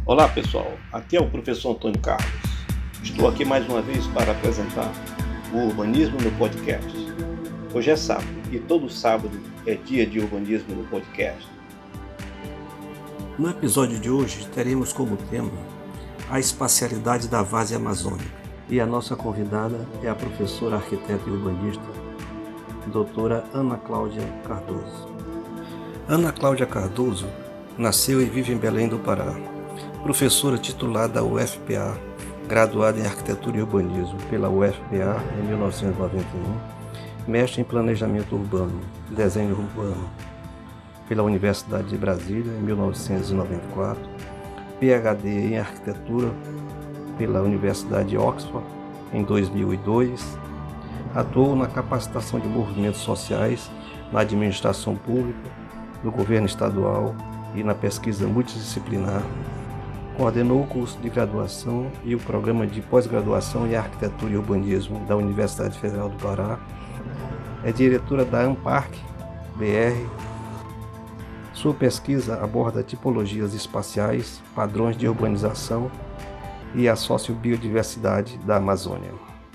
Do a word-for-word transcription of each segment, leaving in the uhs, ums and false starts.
Olá pessoal, aqui é o professor Antônio Carlos. Estou aqui mais uma vez para apresentar o Urbanismo no Podcast. Hoje é sábado e todo sábado é dia de urbanismo no podcast. No episódio de hoje teremos como tema a espacialidade da várzea amazônica e a nossa convidada é a professora arquiteta e urbanista, doutora Ana Cláudia Cardoso. Ana Cláudia Cardoso nasceu e vive em Belém do Pará. Professora titular da U F P A, graduada em Arquitetura e Urbanismo pela U F P A em mil novecentos e noventa e um, mestre em Planejamento Urbano e Desenho Urbano pela Universidade de Brasília em mil novecentos e noventa e quatro, P H D em Arquitetura pela Universidade de Oxford em dois mil e dois, atuou na capacitação de movimentos sociais, na administração pública, no governo estadual e na pesquisa multidisciplinar. Coordenou o curso de graduação e o programa de pós-graduação em Arquitetura e Urbanismo da Universidade Federal do Pará. É diretora da ANPARC B R. Sua pesquisa aborda tipologias espaciais, padrões de urbanização e a sociobiodiversidade da Amazônia.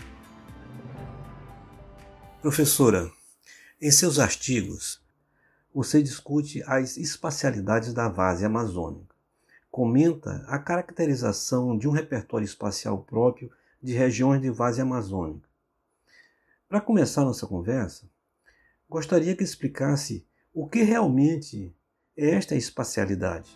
Professora, em seus artigos, você discute as espacialidades da várzea amazônica. Comenta a caracterização de um repertório espacial próprio de regiões de várzea amazônica. Para começar nossa conversa, gostaria que explicasse o que realmente é esta espacialidade.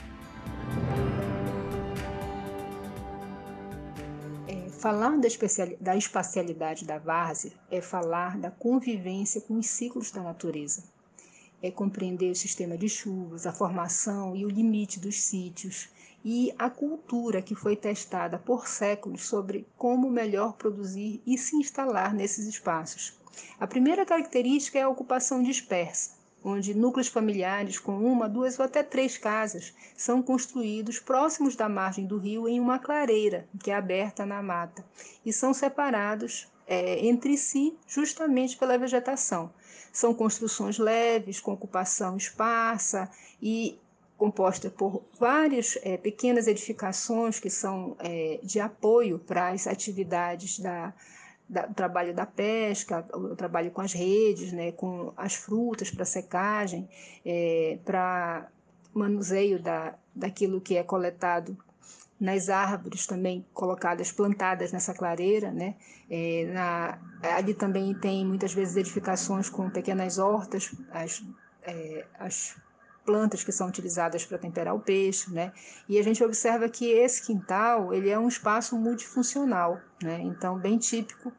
É, falar da, especial, da espacialidade da várzea é falar da convivência com os ciclos da natureza. É compreender o sistema de chuvas, a formação e o limite dos sítios e a cultura que foi testada por séculos sobre como melhor produzir e se instalar nesses espaços. A primeira característica é a ocupação dispersa, onde núcleos familiares com uma, duas ou até três casas são construídos próximos da margem do rio em uma clareira que é aberta na mata e são separados é, entre si justamente pela vegetação. São construções leves, com ocupação esparsa e composta por várias é, pequenas edificações que são é, de apoio para as atividades da, da, do trabalho da pesca, o trabalho com as redes, né, com as frutas para secagem, é, para manuseio da, daquilo que é coletado nas árvores também colocadas, plantadas nessa clareira, né? É, na, ali também tem muitas vezes edificações com pequenas hortas, as, é, as plantas que são utilizadas para temperar o peixe, né? E a gente observa que esse quintal ele é um espaço multifuncional, né? Então bem típico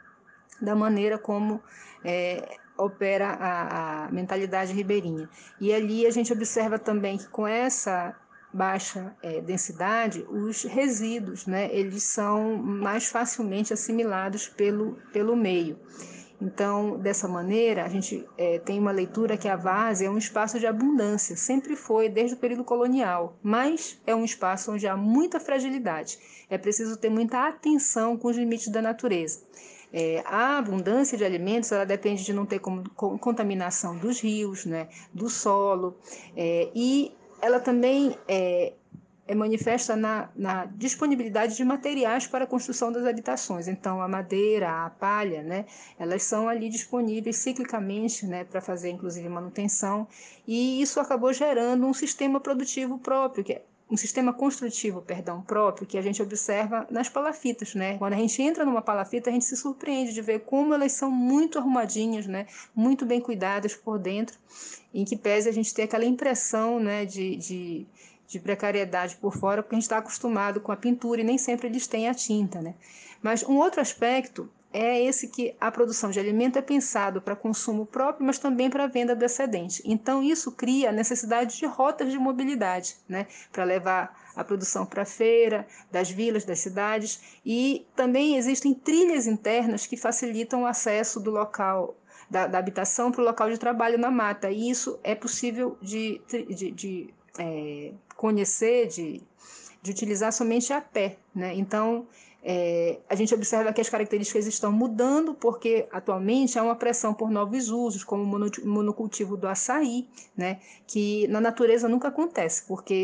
da maneira como é, opera a, a mentalidade ribeirinha. E ali a gente observa também que com essa baixa é, densidade, os resíduos, né, eles são mais facilmente assimilados pelo, pelo meio. Então, dessa maneira, a gente é, tem uma leitura que a várzea é um espaço de abundância, sempre foi desde o período colonial, mas é um espaço onde há muita fragilidade. É preciso ter muita atenção com os limites da natureza. É, a abundância de alimentos ela depende de não ter como, com, contaminação dos rios, né, do solo, é, e ela também é, é manifesta na, na disponibilidade de materiais para a construção das habitações. Então, a madeira, a palha, né, elas são ali disponíveis ciclicamente, né, para fazer, inclusive, manutenção, e isso acabou gerando um sistema produtivo próprio, que é um sistema construtivo, perdão, próprio, que a gente observa nas palafitas, né? Quando a gente entra numa palafita, a gente se surpreende de ver como elas são muito arrumadinhas, né? Muito bem cuidadas por dentro, em que pese a gente ter aquela impressão, né, de, de, de precariedade por fora, porque a gente está acostumado com a pintura e nem sempre eles têm a tinta, né? Mas um outro aspecto é esse que a produção de alimento é pensado para consumo próprio, mas também para a venda do excedente. Então, isso cria a necessidade de rotas de mobilidade, né, para levar a produção para a feira, das vilas, das cidades, e também existem trilhas internas que facilitam o acesso do local da, da habitação para o local de trabalho na mata, e isso é possível de, de, de é, conhecer, de, de utilizar somente a pé, né? Então, É, a gente observa que as características estão mudando porque atualmente há uma pressão por novos usos, como o monocultivo do açaí, né, que na natureza nunca acontece, porque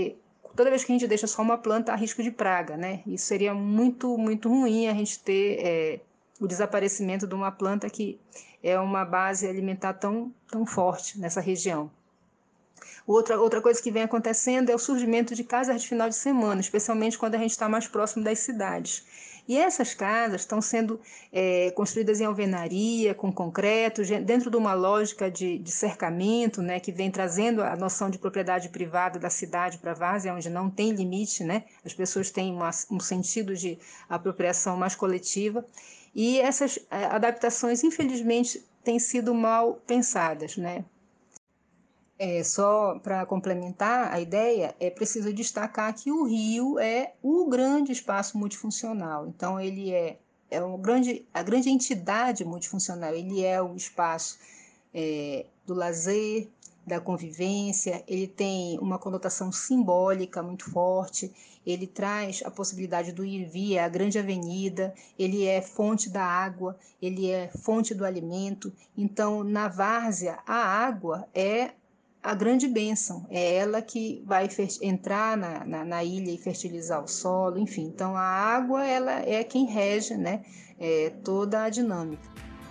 toda vez que a gente deixa só uma planta, há risco de praga, né? Isso seria muito, muito ruim a gente ter é, o desaparecimento de uma planta que é uma base alimentar tão, tão forte nessa região. Outra, outra coisa que vem acontecendo é o surgimento de casas de final de semana, especialmente quando a gente está mais próximo das cidades. E essas casas estão sendo é, construídas em alvenaria, com concreto, dentro de uma lógica de, de cercamento, né, que vem trazendo a noção de propriedade privada da cidade para a várzea, onde não tem limite, né? As pessoas têm uma, um sentido de apropriação mais coletiva. E essas é, adaptações, infelizmente, têm sido mal pensadas, né? É, só para complementar a ideia, é preciso destacar que o rio é o grande espaço multifuncional. Então, ele é, é um grande, a grande entidade multifuncional. Ele é o espaço é, do lazer, da convivência, ele tem uma conotação simbólica muito forte, ele traz a possibilidade do ir e vir, é a grande avenida, ele é fonte da água, ele é fonte do alimento. Então, na várzea, a água é a grande bênção, é ela que vai entrar na, na, na ilha e fertilizar o solo, enfim. Então, a água ela é quem rege, né, é, toda a dinâmica.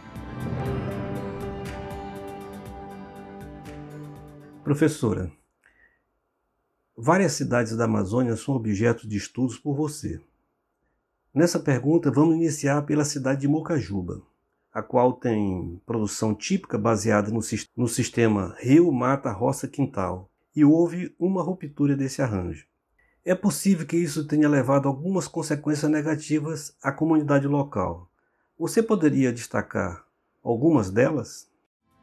Professora, várias cidades da Amazônia são objeto de estudos por você. Nessa pergunta, vamos iniciar pela cidade de Mocajuba, a qual tem produção típica baseada no, no sistema rio, mata, roça, quintal, e houve uma ruptura desse arranjo. É possível que isso tenha levado a algumas consequências negativas à comunidade local. Você poderia destacar algumas delas?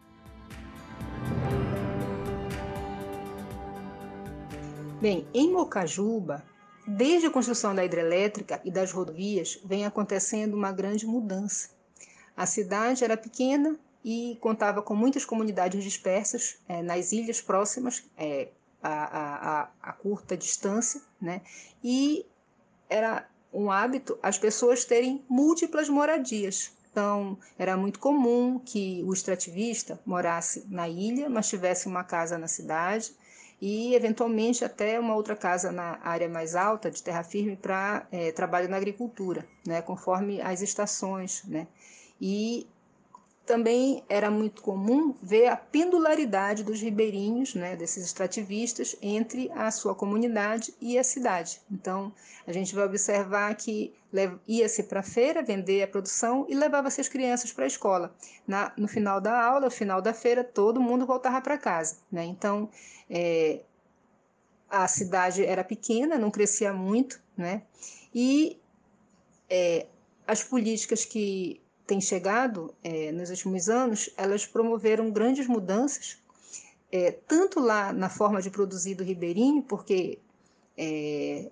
Bem, em Mocajuba, desde a construção da hidrelétrica e das rodovias, vem acontecendo uma grande mudança. A cidade era pequena e contava com muitas comunidades dispersas é, nas ilhas próximas, é, a, a, a curta distância, né? E era um hábito as pessoas terem múltiplas moradias. Então, era muito comum que o extrativista morasse na ilha, mas tivesse uma casa na cidade e, eventualmente, até uma outra casa na área mais alta, de terra firme, para é, trabalho na agricultura, né? Conforme as estações, né? E também era muito comum ver a pendularidade dos ribeirinhos, né, desses extrativistas, entre a sua comunidade e a cidade. Então, a gente vai observar que ia-se para a feira vender a produção e levava-se as crianças para a escola. Na, no final da aula, no final da feira, todo mundo voltava para casa, né? Então, é, a cidade era pequena, não crescia muito, né? E é, as políticas que têm chegado é, nos últimos anos, elas promoveram grandes mudanças, é, tanto lá na forma de produzir do ribeirinho, porque é,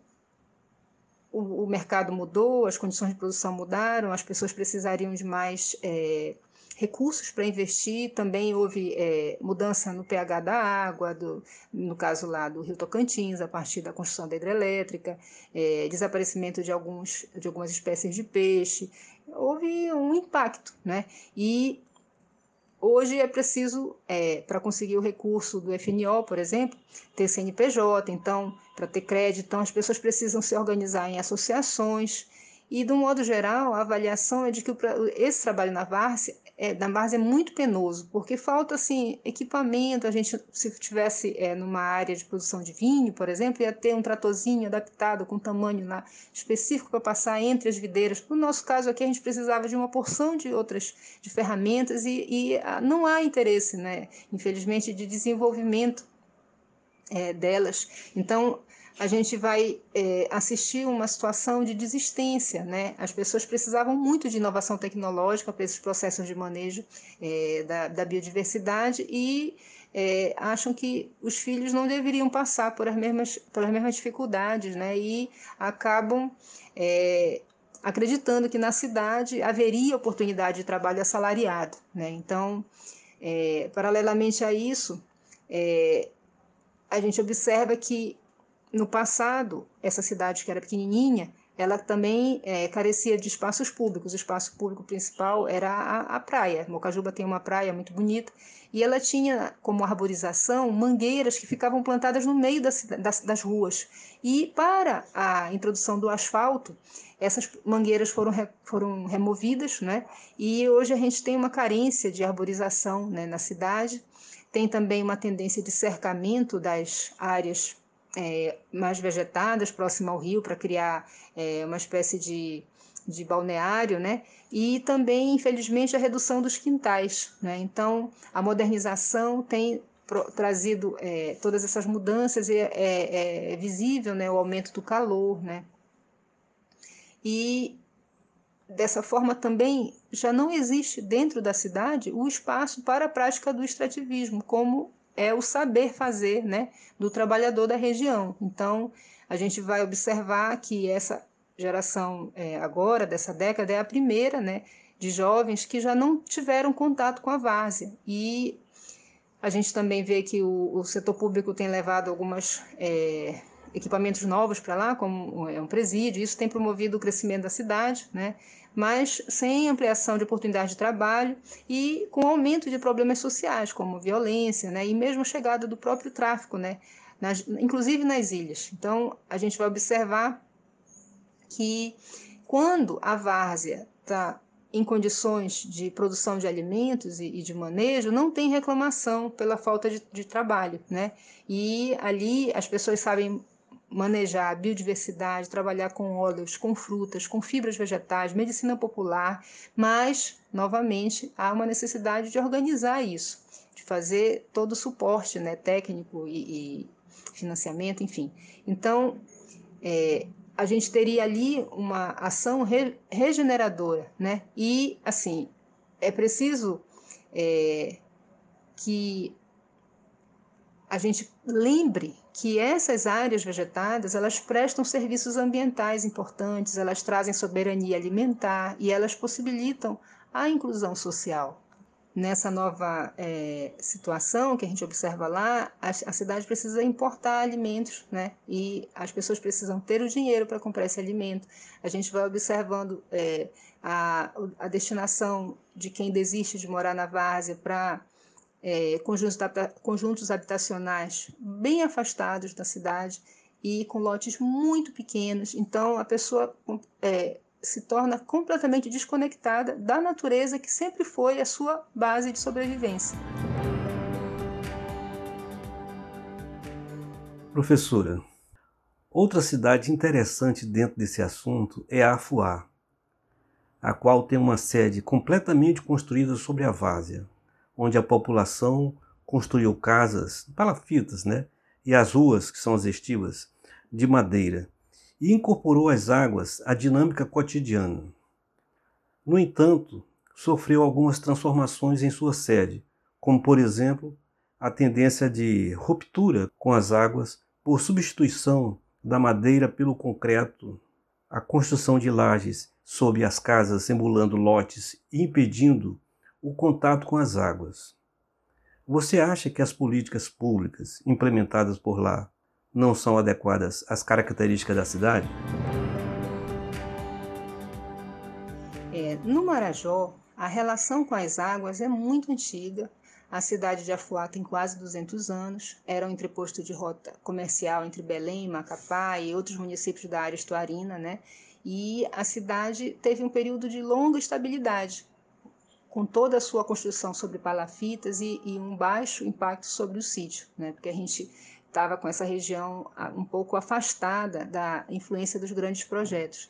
o, o mercado mudou, as condições de produção mudaram, as pessoas precisariam de mais é, recursos para investir, também houve é, mudança no pH da água, do, no caso lá do Rio Tocantins, a partir da construção da hidrelétrica, é, desaparecimento de, alguns, de algumas espécies de peixe, houve um impacto, né? E hoje é preciso, é, para conseguir o recurso do F N O, por exemplo, ter C N P J, então, para ter crédito, então as pessoas precisam se organizar em associações. E, de um modo geral, a avaliação é de que esse trabalho na várzea é, na várzea é muito penoso, porque falta assim, equipamento. A gente, se tivesse é, numa área de produção de vinho, por exemplo, ia ter um tratorzinho adaptado com tamanho na, específico para passar entre as videiras. No nosso caso aqui, a gente precisava de uma porção de outras de ferramentas e, e não há interesse, né, infelizmente, de desenvolvimento é, delas. Então, a gente vai é, assistir uma situação de desistência, né? As pessoas precisavam muito de inovação tecnológica para esses processos de manejo é, da, da biodiversidade e é, acham que os filhos não deveriam passar por as mesmas, pelas mesmas dificuldades, né? E acabam é, acreditando que na cidade haveria oportunidade de trabalho assalariado, né? Então, é, paralelamente a isso, é, a gente observa que no passado, essa cidade que era pequenininha, ela também é, carecia de espaços públicos. O espaço público principal era a, a praia. Mocajuba tem uma praia muito bonita e ela tinha como arborização mangueiras que ficavam plantadas no meio das, das, das ruas. E para a introdução do asfalto, essas mangueiras foram, foram removidas, né? E hoje a gente tem uma carência de arborização, né, na cidade. Tem também uma tendência de cercamento das áreas é, mais vegetadas, próximo ao rio, para criar é, uma espécie de, de balneário, né? E também, infelizmente, a redução dos quintais, né? Então, a modernização tem pro, trazido é, todas essas mudanças e é, é, é visível, né, o aumento do calor, né? E dessa forma também já não existe dentro da cidade o espaço para a prática do extrativismo, como é o saber fazer, né, do trabalhador da região. Então, a gente vai observar que essa geração é, agora, dessa década, é a primeira, né, de jovens que já não tiveram contato com a várzea. E a gente também vê que o, o setor público tem levado algumas... É, equipamentos novos para lá, como é um presídio, isso tem promovido o crescimento da cidade, né? Mas sem ampliação de oportunidade de trabalho e com aumento de problemas sociais, como violência, né? E mesmo a chegada do próprio tráfico, né? Nas, inclusive nas ilhas. Então, a gente vai observar que quando a várzea está em condições de produção de alimentos e, e de manejo, não tem reclamação pela falta de, de trabalho, né? E ali as pessoas sabem manejar a biodiversidade, trabalhar com óleos, com frutas, com fibras vegetais, medicina popular, mas, novamente, há uma necessidade de organizar isso, de fazer todo o suporte, né, técnico e, e financiamento, enfim. Então, é, a gente teria ali uma ação re, regeneradora, né? E, assim, é preciso é, que a gente lembre que essas áreas vegetadas, elas prestam serviços ambientais importantes, elas trazem soberania alimentar e elas possibilitam a inclusão social. Nessa nova é, situação que a gente observa lá, a, a cidade precisa importar alimentos, né? E as pessoas precisam ter o dinheiro para comprar esse alimento. A gente vai observando é, a, a destinação de quem desiste de morar na várzea para É, conjuntos, conjuntos habitacionais bem afastados da cidade e com lotes muito pequenos. Então, a pessoa é, se torna completamente desconectada da natureza que sempre foi a sua base de sobrevivência. Professora, outra cidade interessante dentro desse assunto é Afuá, a qual tem uma sede completamente construída sobre a várzea, onde a população construiu casas, palafitas, né? E as ruas, que são as estivas, de madeira, e incorporou às águas a dinâmica cotidiana. No entanto, sofreu algumas transformações em sua sede, como, por exemplo, a tendência de ruptura com as águas por substituição da madeira pelo concreto, a construção de lajes sob as casas, emulando lotes e impedindo o contato com as águas. Você acha que as políticas públicas implementadas por lá não são adequadas às características da cidade? É, no Marajó, a relação com as águas é muito antiga. A cidade de Afuá tem quase duzentos anos. Era um entreposto de rota comercial entre Belém, Macapá e outros municípios da área estuarina, né? E a cidade teve um período de longa estabilidade, com toda a sua construção sobre palafitas e, e um baixo impacto sobre o sítio, né? Porque a gente estava com essa região um pouco afastada da influência dos grandes projetos.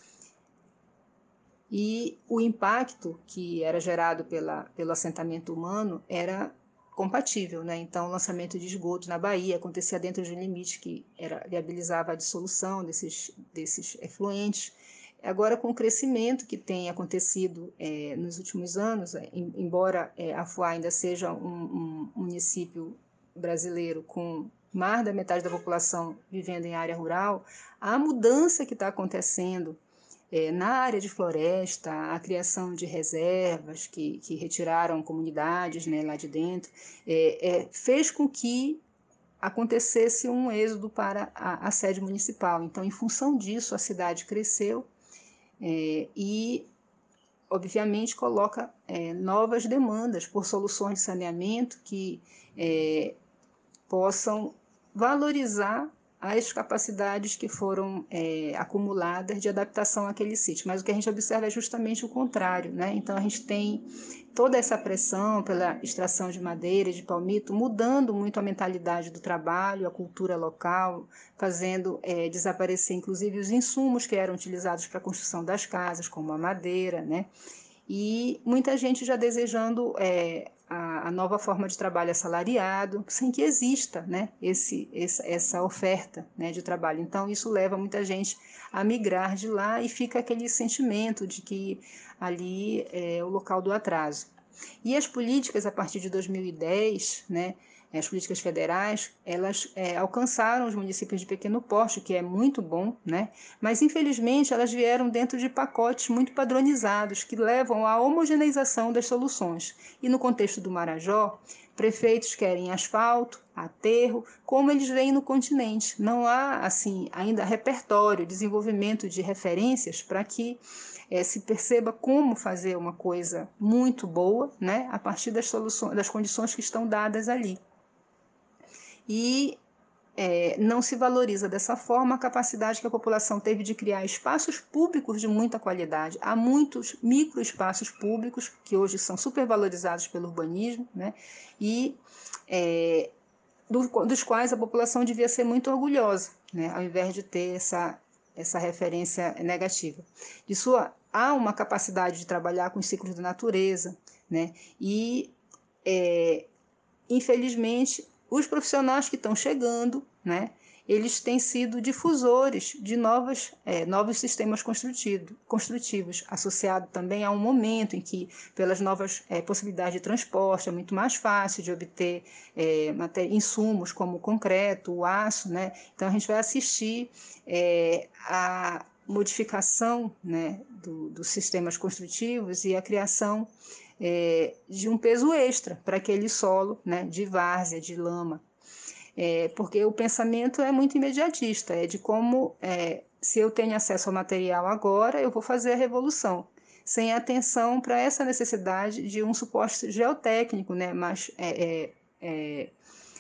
E o impacto que era gerado pela, pelo assentamento humano era compatível, né? Então, o lançamento de esgoto na Bahia acontecia dentro de um limite que era, viabilizava a dissolução desses, desses efluentes. Agora, com o crescimento que tem acontecido é, nos últimos anos, é, embora é, Afuá ainda seja um, um município brasileiro com mais da metade da população vivendo em área rural, a mudança que está acontecendo é, na área de floresta, a criação de reservas que, que retiraram comunidades, né, lá de dentro, é, é, fez com que acontecesse um êxodo para a, a sede municipal. Então, em função disso, a cidade cresceu é, e, obviamente, coloca é, novas demandas por soluções de saneamento que é, possam valorizar as capacidades que foram é, acumuladas de adaptação àquele sítio. Mas o que a gente observa é justamente o contrário, né? Então, a gente tem toda essa pressão pela extração de madeira e de palmito, mudando muito a mentalidade do trabalho, a cultura local, fazendo é, desaparecer, inclusive, os insumos que eram utilizados para a construção das casas, como a madeira, né? E muita gente já desejando é, a, a nova forma de trabalho assalariado, sem que exista, né, esse, essa, essa oferta, né, de trabalho. Então, isso leva muita gente a migrar de lá e fica aquele sentimento de que ali é o local do atraso. E as políticas, a partir de dois mil e dez, né, as políticas federais, elas é, alcançaram os municípios de pequeno porte, que é muito bom, né? Mas, infelizmente, elas vieram dentro de pacotes muito padronizados, que levam à homogeneização das soluções. E no contexto do Marajó, prefeitos querem asfalto, aterro, como eles veem no continente. Não há, assim, ainda repertório, desenvolvimento de referências para que É, se perceba como fazer uma coisa muito boa, né, a partir das soluções, das condições que estão dadas ali. E é, não se valoriza dessa forma a capacidade que a população teve de criar espaços públicos de muita qualidade. Há muitos microespaços públicos que hoje são supervalorizados pelo urbanismo, né, e é, do, dos quais a população devia ser muito orgulhosa, né, ao invés de ter essa, essa referência negativa. De sua, há uma capacidade de trabalhar com os ciclos da natureza, né, e, é, infelizmente, os profissionais que estão chegando, né, eles têm sido difusores de novas, é, novos sistemas construtivo, construtivos, associado também a um momento em que, pelas novas é, possibilidades de transporte, é muito mais fácil de obter é, insumos como o concreto, o aço, né? Então, a gente vai assistir é, a modificação, né, do, dos sistemas construtivos e a criação é, de um peso extra para aquele solo, né, de várzea, de lama. É, porque o pensamento é muito imediatista, é de como, é, se eu tenho acesso ao material agora, eu vou fazer a revolução, sem atenção para essa necessidade de um suporte geotécnico, né, mais, é, é, é,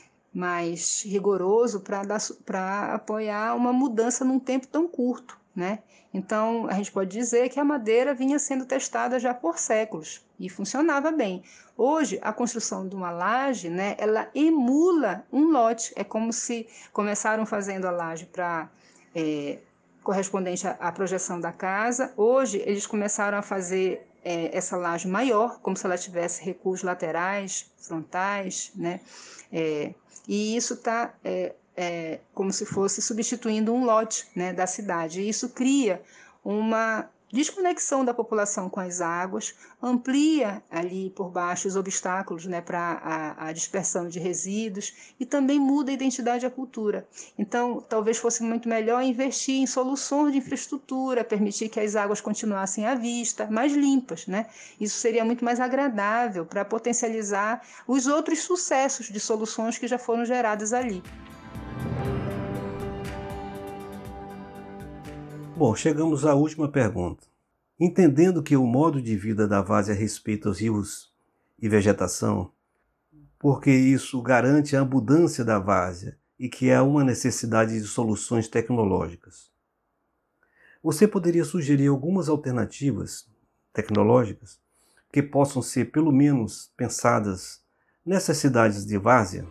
mais rigoroso para apoiar uma mudança num tempo tão curto, né? Então, a gente pode dizer que a madeira vinha sendo testada já por séculos e funcionava bem. Hoje, a construção de uma laje, né, ela emula um lote. É como se começaram fazendo a laje para é, correspondente à, à projeção da casa. Hoje, eles começaram a fazer é, essa laje maior, como se ela tivesse recuos laterais, frontais, né? É, e isso está é, é, como se fosse substituindo um lote, né, da cidade. E isso cria uma desconexão da população com as águas, amplia ali por baixo os obstáculos, né, para a, a dispersão de resíduos e também muda a identidade da cultura. Então, talvez fosse muito melhor investir em soluções de infraestrutura, permitir que as águas continuassem à vista, mais limpas, né? Isso seria muito mais agradável para potencializar os outros sucessos de soluções que já foram geradas ali. Bom, chegamos à última pergunta. Entendendo que o modo de vida da várzea respeita os rios e vegetação, porque isso garante a abundância da várzea e que há uma necessidade de soluções tecnológicas, você poderia sugerir algumas alternativas tecnológicas que possam ser, pelo menos, pensadas nessas cidades de várzea?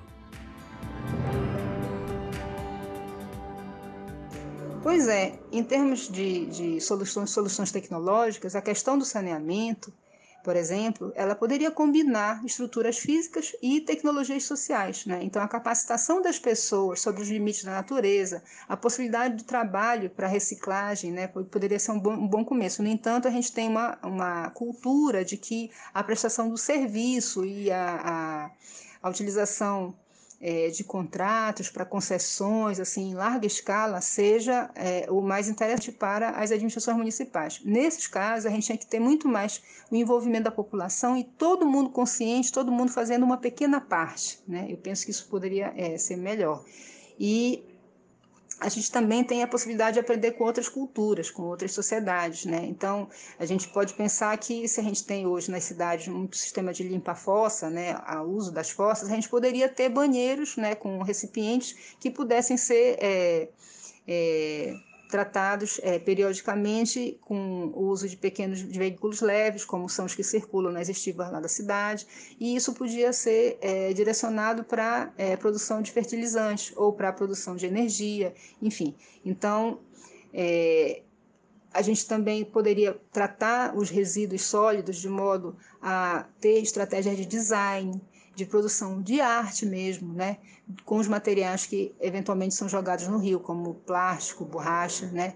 Pois é, em termos de, de soluções, soluções tecnológicas, a questão do saneamento, por exemplo, ela poderia combinar estruturas físicas e tecnologias sociais, né? Então, a capacitação das pessoas sobre os limites da natureza, a possibilidade de trabalho para reciclagem, né, poderia ser um bom, um bom começo. No entanto, a gente tem uma, uma cultura de que a prestação do serviço e a, a, a utilização é, de contratos para concessões assim, em larga escala seja é, o mais interessante para as administrações municipais. Nesses casos, a gente tinha que ter muito mais o envolvimento da população e todo mundo consciente, todo mundo fazendo uma pequena parte, né? Eu penso que isso poderia é, ser melhor. E a gente também tem a possibilidade de aprender com outras culturas, com outras sociedades, né? Então, a gente pode pensar que se a gente tem hoje nas cidades muito sistema de limpa-fossa, né, o uso das fossas, a gente poderia ter banheiros, né, com recipientes que pudessem ser é, é, tratados é, periodicamente com o uso de pequenos de veículos leves, como são os que circulam nas estivas lá da cidade, e isso podia ser é, direcionado para é, produção de fertilizantes ou para a produção de energia, enfim. Então, é, a gente também poderia tratar os resíduos sólidos de modo a ter estratégias de design, de produção de arte mesmo, né? Com os materiais que eventualmente são jogados no rio, como plástico, borracha, né?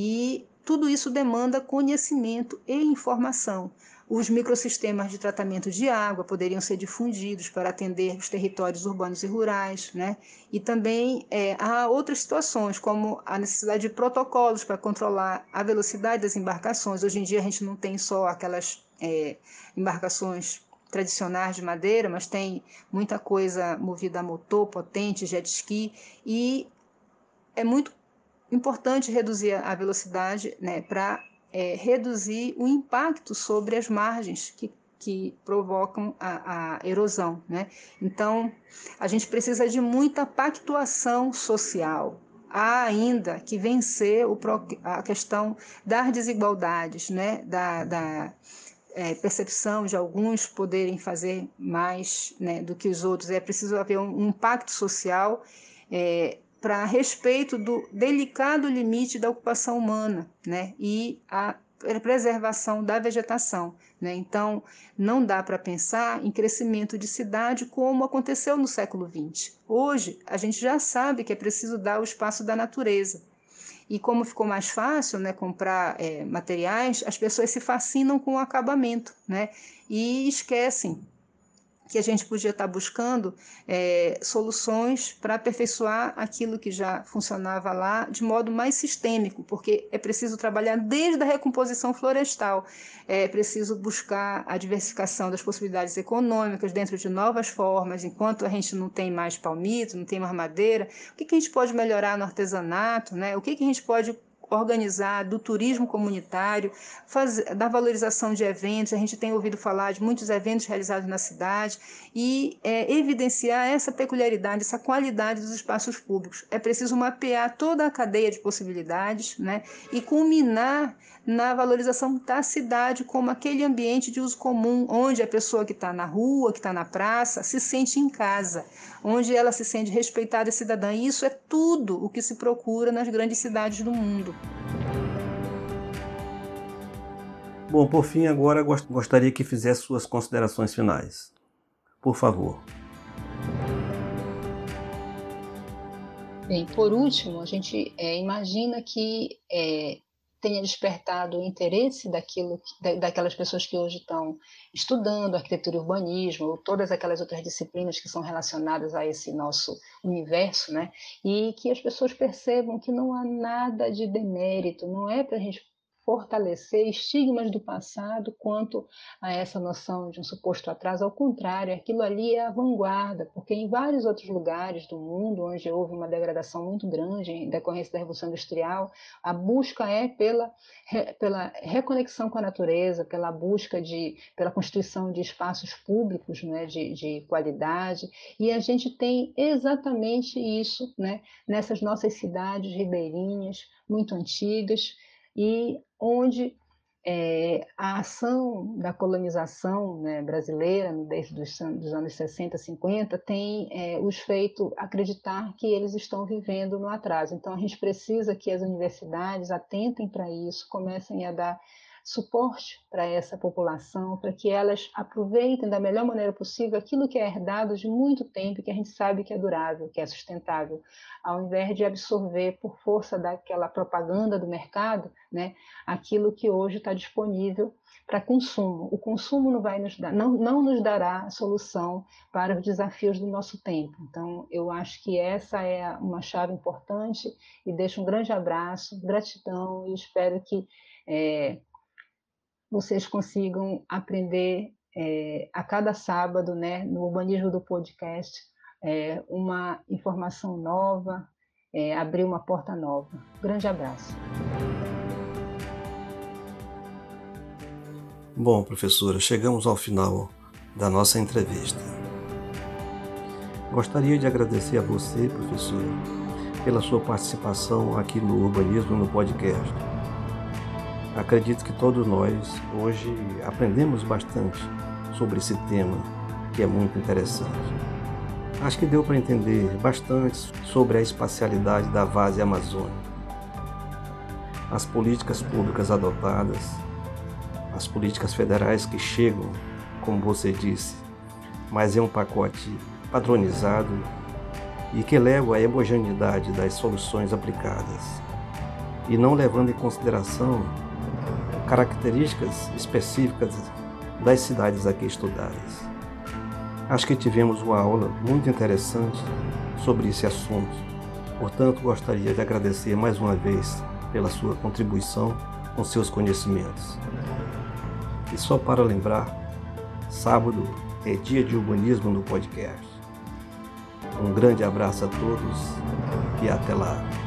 E tudo isso demanda conhecimento e informação. Os microsistemas de tratamento de água poderiam ser difundidos para atender os territórios urbanos e rurais, né? E também é, há outras situações, como a necessidade de protocolos para controlar a velocidade das embarcações. Hoje em dia a gente não tem só aquelas é, embarcações tradicionais de madeira, mas tem muita coisa movida a motor, potente, jet ski, e é muito importante reduzir a velocidade, né, para é, reduzir o impacto sobre as margens que, que provocam a, a erosão, né? Então, a gente precisa de muita pactuação social. Há ainda que vencer o, a questão das desigualdades, né, da, da É, percepção de alguns poderem fazer mais, né, do que os outros. É preciso haver um, um pacto social é, para respeito do delicado limite da ocupação humana, né, e a preservação da vegetação, né? Então, não dá para pensar em crescimento de cidade como aconteceu no século vinte. Hoje, a gente já sabe que é preciso dar o espaço da natureza. E como ficou mais fácil, né, comprar é, materiais, as pessoas se fascinam com o acabamento, né, e esquecem que a gente podia estar buscando é, soluções para aperfeiçoar aquilo que já funcionava lá de modo mais sistêmico, porque é preciso trabalhar desde a recomposição florestal, é preciso buscar a diversificação das possibilidades econômicas dentro de novas formas. Enquanto a gente não tem mais palmito, não tem mais madeira, o que, que a gente pode melhorar no artesanato, né? O que, que a gente pode organizar do turismo comunitário, fazer, da valorização de eventos. A gente tem ouvido falar de muitos eventos realizados na cidade e é, evidenciar essa peculiaridade, essa qualidade dos espaços públicos. É preciso mapear toda a cadeia de possibilidades, né, e culminar na valorização da cidade como aquele ambiente de uso comum, onde a pessoa que está na rua, que está na praça, se sente em casa, onde ela se sente respeitada e cidadã. E isso é tudo o que se procura nas grandes cidades do mundo. Bom, por fim, agora gostaria que fizesse suas considerações finais. Por favor. Bem, por último, a gente é, imagina que é, tenha despertado o interesse daquilo, da, daquelas pessoas que hoje estão estudando arquitetura e urbanismo, ou todas aquelas outras disciplinas que são relacionadas a esse nosso universo, né? E que as pessoas percebam que não há nada de demérito, não é para a gente fortalecer estigmas do passado quanto a essa noção de um suposto atraso. Ao contrário, aquilo ali é a vanguarda, porque em vários outros lugares do mundo, onde houve uma degradação muito grande em decorrência da Revolução Industrial, a busca é pela, pela reconexão com a natureza, pela busca de, pela constituição de espaços públicos, né, de, de qualidade, e a gente tem exatamente isso, né, nessas nossas cidades ribeirinhas, muito antigas, e onde é, a ação da colonização, né, brasileira, desde os dos anos sessenta, cinquenta, tem é, os feito acreditar que eles estão vivendo no atraso. Então, a gente precisa que as universidades atentem para isso, comecem a dar suporte para essa população, para que elas aproveitem da melhor maneira possível aquilo que é herdado de muito tempo, que a gente sabe que é durável, que é sustentável, ao invés de absorver por força daquela propaganda do mercado, né, aquilo que hoje está disponível para consumo. O consumo não, vai nos dar, não, não nos dará a solução para os desafios do nosso tempo. Então, eu acho que essa é uma chave importante e deixo um grande abraço, gratidão e espero que é, vocês consigam aprender é, a cada sábado, né, no Urbanismo do Podcast, é, uma informação nova, é, abrir uma porta nova. Grande abraço. Bom, professora, chegamos ao final da nossa entrevista. Gostaria de agradecer a você, professora, pela sua participação aqui no Urbanismo no Podcast. Acredito que todos nós hoje aprendemos bastante sobre esse tema, que é muito interessante. Acho que deu para entender bastante sobre a espacialidade da várzea amazônica, as políticas públicas adotadas, as políticas federais que chegam, como você disse, mas é um pacote padronizado e que leva à homogeneidade das soluções aplicadas e não levando em consideração características específicas das cidades aqui estudadas. Acho que tivemos uma aula muito interessante sobre esse assunto. Portanto, gostaria de agradecer mais uma vez pela sua contribuição com seus conhecimentos. E só para lembrar, sábado é dia de urbanismo no podcast. Um grande abraço a todos e até lá.